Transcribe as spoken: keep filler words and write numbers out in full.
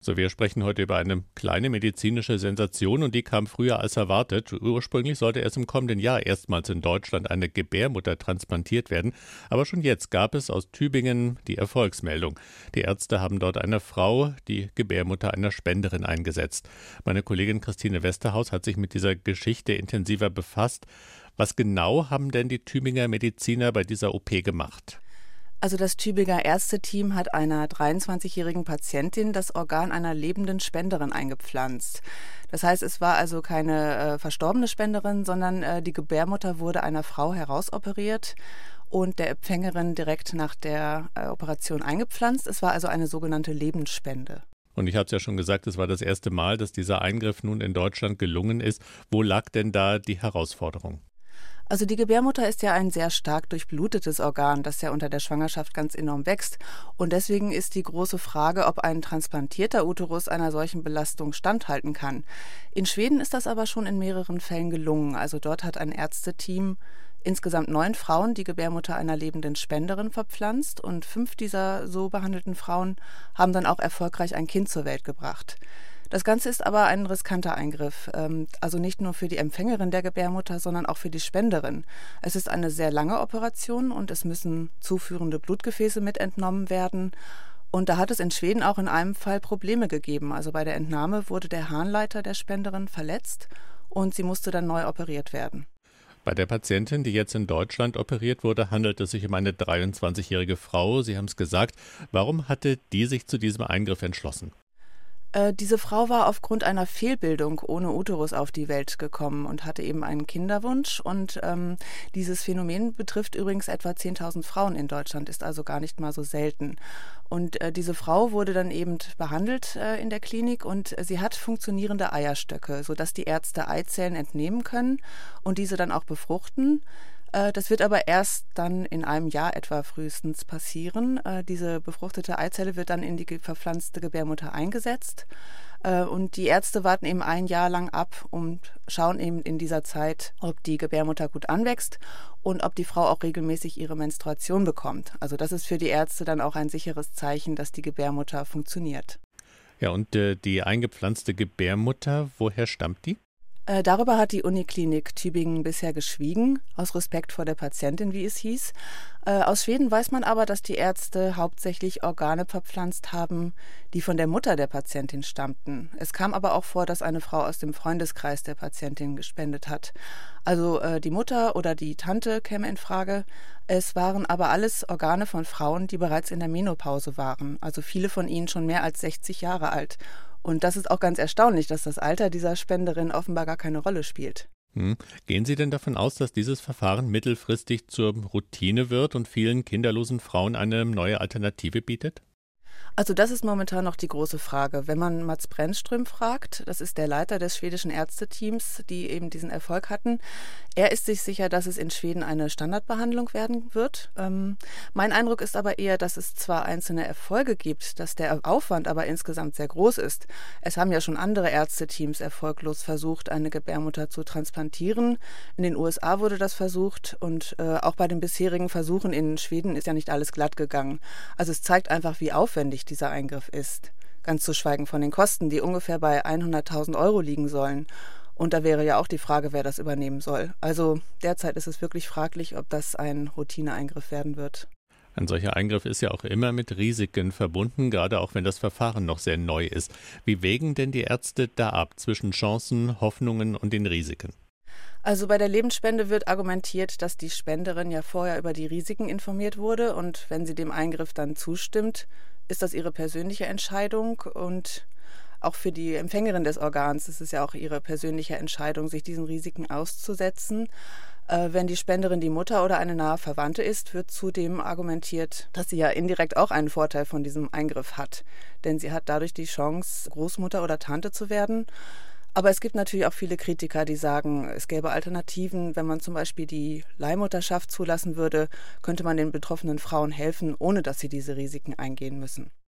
So, wir sprechen heute über eine kleine medizinische Sensation und die kam früher als erwartet. Ursprünglich sollte erst im kommenden Jahr erstmals in Deutschland eine Gebärmutter transplantiert werden. Aber schon jetzt gab es aus Tübingen die Erfolgsmeldung. Die Ärzte haben dort einer Frau die Gebärmutter einer Spenderin eingesetzt. Meine Kollegin Christine Westerhaus hat sich mit dieser Geschichte intensiver befasst. Was genau haben denn die Tübinger Mediziner bei dieser O P gemacht? Also das Tübinger Ärzteteam hat einer dreiundzwanzigjährigen Patientin das Organ einer lebenden Spenderin eingepflanzt. Das heißt, es war also keine äh, verstorbene Spenderin, sondern äh, die Gebärmutter wurde einer Frau herausoperiert und der Empfängerin direkt nach der äh, Operation eingepflanzt. Es war also eine sogenannte Lebensspende. Und ich habe es ja schon gesagt, es war das erste Mal, dass dieser Eingriff nun in Deutschland gelungen ist. Wo lag denn da die Herausforderung? Also die Gebärmutter ist ja ein sehr stark durchblutetes Organ, das ja unter der Schwangerschaft ganz enorm wächst. Und deswegen ist die große Frage, ob ein transplantierter Uterus einer solchen Belastung standhalten kann. In Schweden ist das aber schon in mehreren Fällen gelungen. Also dort hat ein Ärzteteam insgesamt neun Frauen die Gebärmutter einer lebenden Spenderin verpflanzt und fünf dieser so behandelten Frauen haben dann auch erfolgreich ein Kind zur Welt gebracht. Das Ganze ist aber ein riskanter Eingriff, also nicht nur für die Empfängerin der Gebärmutter, sondern auch für die Spenderin. Es ist eine sehr lange Operation und es müssen zuführende Blutgefäße mit entnommen werden. Und da hat es in Schweden auch in einem Fall Probleme gegeben. Also bei der Entnahme wurde der Harnleiter der Spenderin verletzt und sie musste dann neu operiert werden. Bei der Patientin, die jetzt in Deutschland operiert wurde, handelt es sich um eine dreiundzwanzigjährige Frau. Sie haben es gesagt. Warum hatte die sich zu diesem Eingriff entschlossen? Äh, diese Frau war aufgrund einer Fehlbildung ohne Uterus auf die Welt gekommen und hatte eben einen Kinderwunsch. Und ähm, dieses Phänomen betrifft übrigens etwa zehntausend Frauen in Deutschland, ist also gar nicht mal so selten. Und äh, diese Frau wurde dann eben behandelt äh, in der Klinik und äh, sie hat funktionierende Eierstöcke, sodass die Ärzte Eizellen entnehmen können und diese dann auch befruchten. Das wird aber erst dann in einem Jahr etwa frühestens passieren. Diese befruchtete Eizelle wird dann in die verpflanzte Gebärmutter eingesetzt. Und die Ärzte warten eben ein Jahr lang ab und schauen eben in dieser Zeit, ob die Gebärmutter gut anwächst und ob die Frau auch regelmäßig ihre Menstruation bekommt. Also das ist für die Ärzte dann auch ein sicheres Zeichen, dass die Gebärmutter funktioniert. Ja, und äh, die eingepflanzte Gebärmutter, woher stammt die? Äh, darüber hat die Uniklinik Tübingen bisher geschwiegen, aus Respekt vor der Patientin, wie es hieß. Äh, aus Schweden weiß man aber, dass die Ärzte hauptsächlich Organe verpflanzt haben, die von der Mutter der Patientin stammten. Es kam aber auch vor, dass eine Frau aus dem Freundeskreis der Patientin gespendet hat. Also äh, die Mutter oder die Tante käme in Frage. Es waren aber alles Organe von Frauen, die bereits in der Menopause waren. Also viele von ihnen schon mehr als sechzig Jahre alt. Und das ist auch ganz erstaunlich, dass das Alter dieser Spenderin offenbar gar keine Rolle spielt. Hm. Gehen Sie denn davon aus, dass dieses Verfahren mittelfristig zur Routine wird und vielen kinderlosen Frauen eine neue Alternative bietet? Also das ist momentan noch die große Frage. Wenn man Mats Brännström fragt, das ist der Leiter des schwedischen Ärzteteams, die eben diesen Erfolg hatten, er ist sich sicher, dass es in Schweden eine Standardbehandlung werden wird. Ähm, mein Eindruck ist aber eher, dass es zwar einzelne Erfolge gibt, dass der Aufwand aber insgesamt sehr groß ist. Es haben ja schon andere Ärzteteams erfolglos versucht, eine Gebärmutter zu transplantieren. In den U S A wurde das versucht und äh, auch bei den bisherigen Versuchen in Schweden ist ja nicht alles glatt gegangen. Also es zeigt einfach, wie aufwendig dieser Eingriff ist. Ganz zu schweigen von den Kosten, die ungefähr bei hunderttausend Euro liegen sollen. Und da wäre ja auch die Frage, wer das übernehmen soll. Also derzeit ist es wirklich fraglich, ob das ein Routineeingriff werden wird. Ein solcher Eingriff ist ja auch immer mit Risiken verbunden, gerade auch wenn das Verfahren noch sehr neu ist. Wie wägen denn die Ärzte da ab zwischen Chancen, Hoffnungen und den Risiken? Also bei der Lebensspende wird argumentiert, dass die Spenderin ja vorher über die Risiken informiert wurde und wenn sie dem Eingriff dann zustimmt, ist das ihre persönliche Entscheidung und auch für die Empfängerin des Organs ist es ja auch ihre persönliche Entscheidung, sich diesen Risiken auszusetzen. Äh, wenn die Spenderin die Mutter oder eine nahe Verwandte ist, wird zudem argumentiert, dass sie ja indirekt auch einen Vorteil von diesem Eingriff hat. Denn sie hat dadurch die Chance, Großmutter oder Tante zu werden. Aber es gibt natürlich auch viele Kritiker, die sagen, es gäbe Alternativen. Wenn man zum Beispiel die Leihmutterschaft zulassen würde, könnte man den betroffenen Frauen helfen, ohne dass sie diese Risiken eingehen müssen.